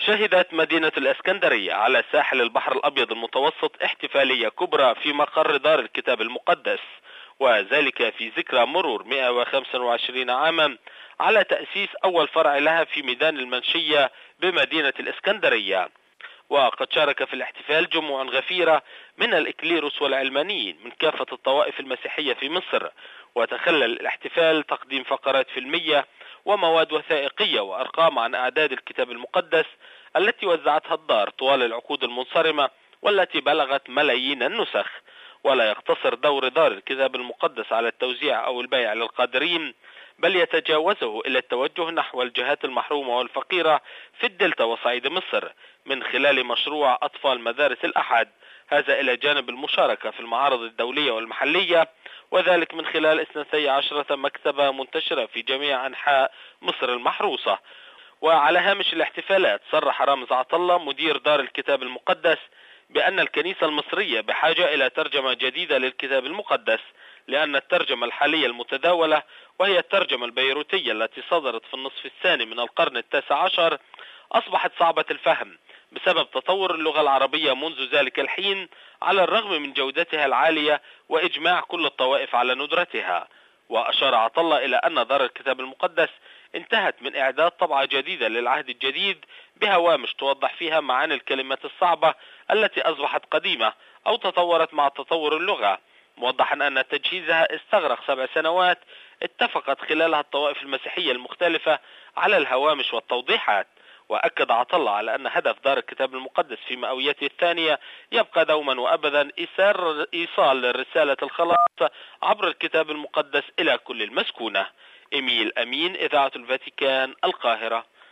شهدت مدينة الإسكندرية على ساحل البحر الأبيض المتوسط احتفالية كبرى في مقر دار الكتاب المقدس، وذلك في ذكرى مرور 125 عاما على تأسيس أول فرع لها في ميدان المنشية بمدينة الإسكندرية. وقد شارك في الاحتفال جموع غفيرة من الإكليروس والعلمانيين من كافة الطوائف المسيحية في مصر، وتخلل الاحتفال تقديم فقرات فيلمية ومواد وثائقية وأرقام عن أعداد الكتاب المقدس التي وزعتها الدار طوال العقود المنصرمة والتي بلغت ملايين النسخ. ولا يقتصر دور دار الكتاب المقدس على التوزيع أو البيع للقادرين، بل يتجاوزه إلى التوجه نحو الجهات المحرومة والفقيرة في الدلتا وصعيد مصر من خلال مشروع أطفال مدارس الأحد، هذا إلى جانب المشاركة في المعارض الدولية والمحلية، وذلك من خلال 12 مكتبة منتشرة في جميع أنحاء مصر المحروسة. وعلى هامش الاحتفالات صرح رامز عطلة مدير دار الكتاب المقدس بأن الكنيسة المصرية بحاجة إلى ترجمة جديدة للكتاب المقدس، لأن الترجمة الحالية المتداولة وهي الترجمة البيروتية التي صدرت في النصف الثاني من القرن التاسع عشر أصبحت صعبة الفهم بسبب تطور اللغة العربية منذ ذلك الحين، على الرغم من جودتها العالية وإجماع كل الطوائف على ندرتها. وأشار عطلة إلى أن دار الكتاب المقدس انتهت من إعداد طبعة جديدة للعهد الجديد بهوامش توضح فيها معاني الكلمات الصعبة التي أصبحت قديمة أو تطورت مع تطور اللغة، موضحا أن تجهيزها استغرق 7 سنوات اتفقت خلالها الطوائف المسيحية المختلفة على الهوامش والتوضيحات. وأكد عطلة على أن هدف دار الكتاب المقدس في مئويته الثانية يبقى دوما وأبدا إيصال رسالة الخلاص عبر الكتاب المقدس إلى كل المسكونة. إيميل أمين، إذاعة الفاتيكان، القاهرة.